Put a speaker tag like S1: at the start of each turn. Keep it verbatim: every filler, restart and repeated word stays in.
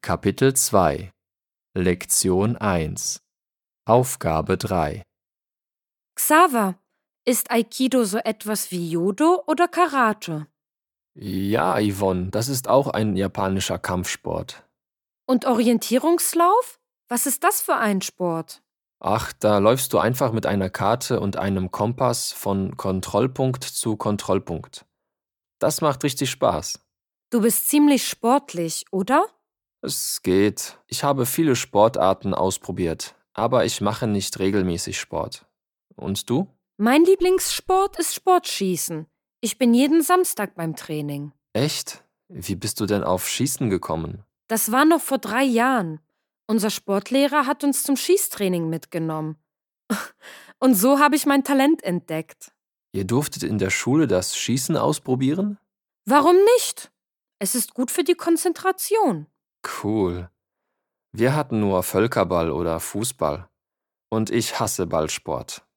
S1: Kapitel zwei Lektion eins Aufgabe drei
S2: Xaver, ist Aikido so etwas wie Judo oder Karate?
S1: Ja, Yvonne, das ist auch ein japanischer Kampfsport.
S2: Und Orientierungslauf? Was ist das für ein Sport?
S1: Ach, da läufst du einfach mit einer Karte und einem Kompass von Kontrollpunkt zu Kontrollpunkt. Das macht richtig Spaß.
S2: Du bist ziemlich sportlich, oder?
S1: Es geht. Ich habe viele Sportarten ausprobiert, aber ich mache nicht regelmäßig Sport. Und du?
S2: Mein Lieblingssport ist Sportschießen. Ich bin jeden Samstag beim Training.
S1: Echt? Wie bist du denn auf Schießen gekommen?
S2: Das war noch vor drei Jahren. Unser Sportlehrer hat uns zum Schießtraining mitgenommen. Und so habe ich mein Talent entdeckt.
S1: Ihr durftet in der Schule das Schießen ausprobieren?
S2: Warum nicht? Es ist gut für die Konzentration.
S1: Cool. Wir hatten nur Völkerball oder Fußball. Und ich hasse Ballsport.